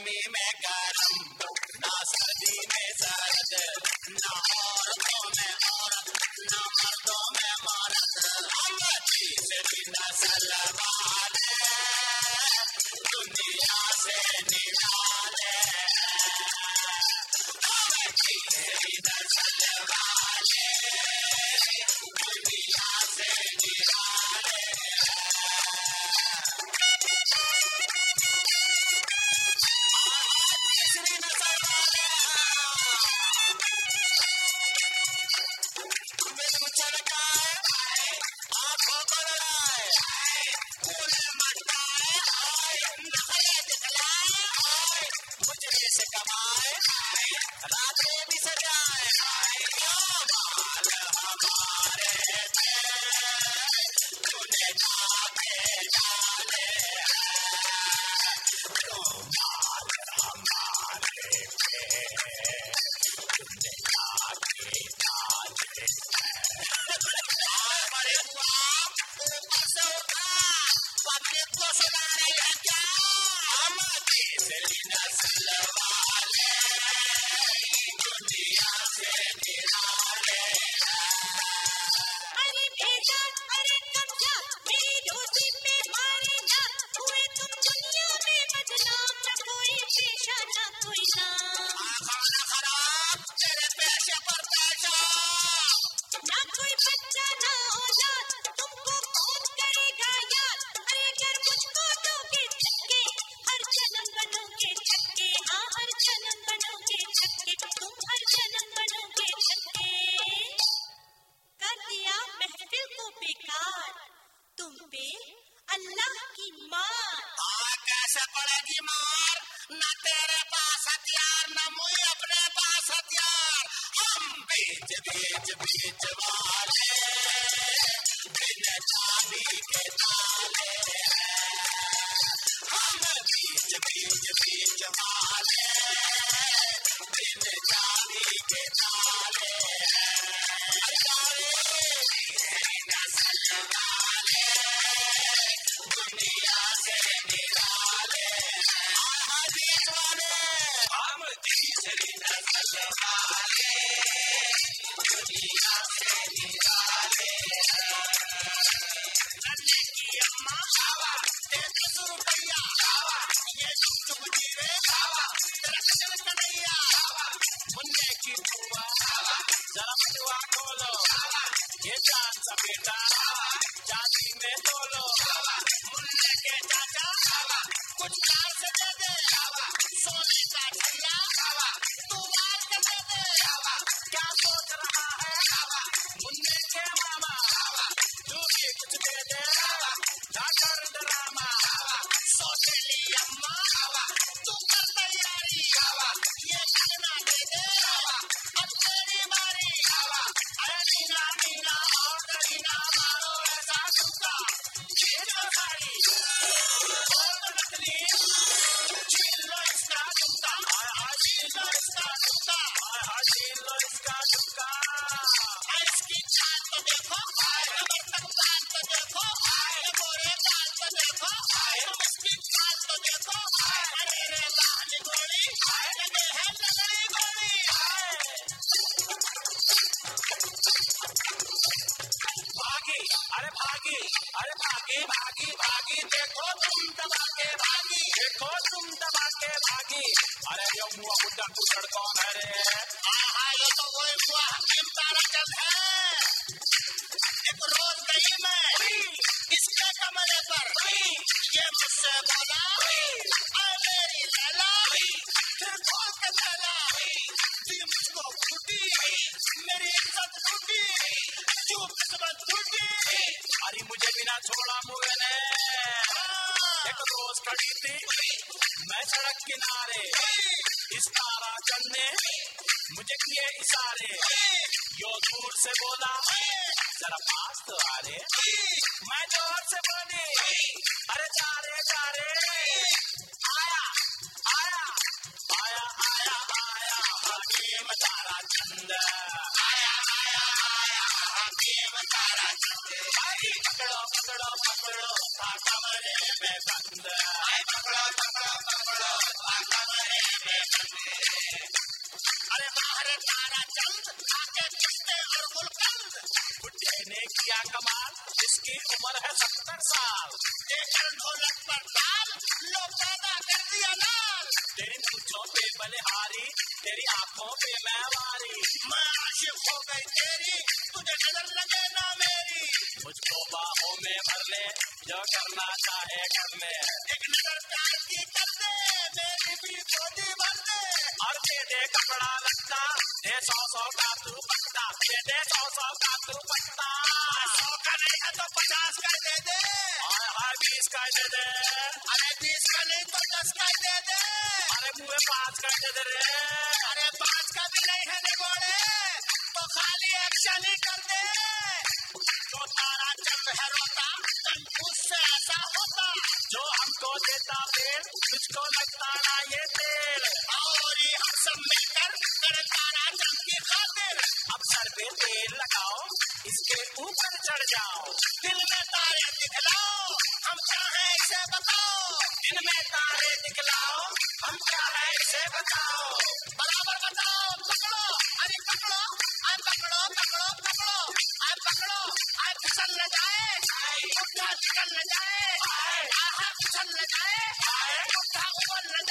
गर्मी में गरम, ना सर्दी में सर्द, ना औरतों में औरत, ना मर्दों में मर्द। हम तीसरी नस्ल वाले दुनिया से निराले, हम तीसरी नस्ल वाले दुनिया से निराले। रातें भी सजाए माल हमारे थे, तूने जाके डाले तो माल हमारे थे, तूने जाके डाले। बड़े हुआ ऊपर से उठा, पब्लिक को सुना रही है क्या? हम तीसरी नस्ल वाले दुनिया से निराले। अरे भेजा, अरे कब्जा, मेरी दोस्ती पे मारे जा, हुए तुम दुनिया में बदनाम, न कोई पेशा न कोई नाम। खाना खराब तेरे पेशे पर पेशा, ना कोई बच्चा ना औलाद, तुमको कौन करेगा याद? अरे अगर मुझको दोगे छक्के, हर जन्म बनोगे छक्के, हाँ हर जन्म बनोगे छक्के, तुम हर जन्म बनोगे छक्के। कर दिया महफिल को बेकार, तुम पे अल्लाह की मार। कैसे पड़ेगी मार? न तेरे पास हथियार, न मुझे अपने पास हथियार। हम बीच बीच बीच वाले बिन चाबी के ताले हैं, हम बीच बीच बीच वाले बिन चाबी के ताले हैं। नस्ल वाले दुनिया से निराले हैं, हम तीसरी नस्ल वाले दुनिया से निराले हैं। नन्हे की अम्मा खावा, 300 रुपया खावा, ये चुप जीवे खावा, तेरा कचर कन्हैया खावा। मुन्ने की बुआ खावा, जरा बटुआ खोलो खावा, ये चांद सा बेटा खावा, चांदी में तोलो खावा। मुन्ने के चाचा खावा, कुछ कार से दे दे खावा, सोने का ठंडा खावा, तू बात कर दे दे खावा। क्या सोच रहा है खावा, मुन्ने के मामा खावा, तू भी कुछ दे दे खावा, जाकर ड्रामा खावा। सोचेली अम्मा खावा, तू कर तैयारी खावा, ये लगना दे दे खावा, अब तेरी बारी खावा। अरे नीना नीना और करीना मारो ऐसा सूखा, खींचो साड़ी और नकली, छीन लो इसका जूता, छीन लो इसका जूता, छीन लो इसका जूता। इसकी चाल तो देखो, कमर तक बाल तो देखो, गोरे बाल तो देखो, इसकी चाल तो देखो, अरे रे बाल गोरी लगे है लगड़ी गोरी। भागी, अरे भागी, अरे भागी भागी भागी, देखो तुम दबा के भागी, देखो तुम दबा के भागी। अरे ये मुआ बुड्ढा कुचड़ कौन है रे? ये तो वही मुआ हकीम ताराचंद है। एक रोज गई मैं इसके कमरे पर, ये मुझसे बोला मेरी लैला, फिर कौन के लैला दी मुझको फूटी, मेरी इज्जत फूटी, क्यों किस्मत फूटी। अरे मुझे बिना छोड़ा मुझे ने, एक रोज खड़ी थी मैं सड़क किनारे, इस ताराचंद ने मुझे किए इशारे, यो दूर से बोला जरा पास तो आ रे, मैं जोर से बोली अरे जा रे आया आया आया आया आया हकीम ताराचंद, आया आया आया हकीम ताराचंद। भाई पकड़ो पकड़ो पकड़ो था कमरे में बंद, भाई पकड़ो पकड़ो पकड़ो था कमरे पर डाल, लो पैदा कर दिया लाल। तेरी मूंछों पे बलिहारी, तेरी आंखों पे मैं वारी, मैं आशिक हो गई तेरी, तुझे नजर लगे ना मेरी। मुझको बाहों में भर ले, जो करना चाहे कर ले, एक नजर प्यार की कर दे, मेरी भी गोदी भर दे। और दे दे कपड़ा लगता, दे 100 का तू पट्टा, दे दे 100 का तू पट्टा। 100 का नहीं है तो 50 का दे दे, हाय 20 का दे दे, अरे 20 का नहीं तो 10 का दे दे, अरे मुझे 5 का दे दे रे, अरे 5 का भी नहीं है निगोड़े, तो खाली एक्शन ही कर दे। जो तारा चंद है रोता, उससे ऐसा होता, जो हमको देता पेड़, तुझको लगता ना ये तेल, और ये हम सब मिलकर करे तारा चंद की खातिर। अब सर पे तेल लगाओ, इसके ऊपर चढ़ जाओ, दिल में तारे दिखलाओ, हम क्या है इसे बताओ, दिल में तारे दिखलाओ, हम क्या है इसे बताओ, बराबर बताओ, पकड़ो, अरे पकड़ो, अरे पकड़ो, पकड़ो, पकड़ो, अरे पकड़ो, अरे फिसल न जाए, उठा निकल न जाए, आहा फिसल न जाए, उठा उबल न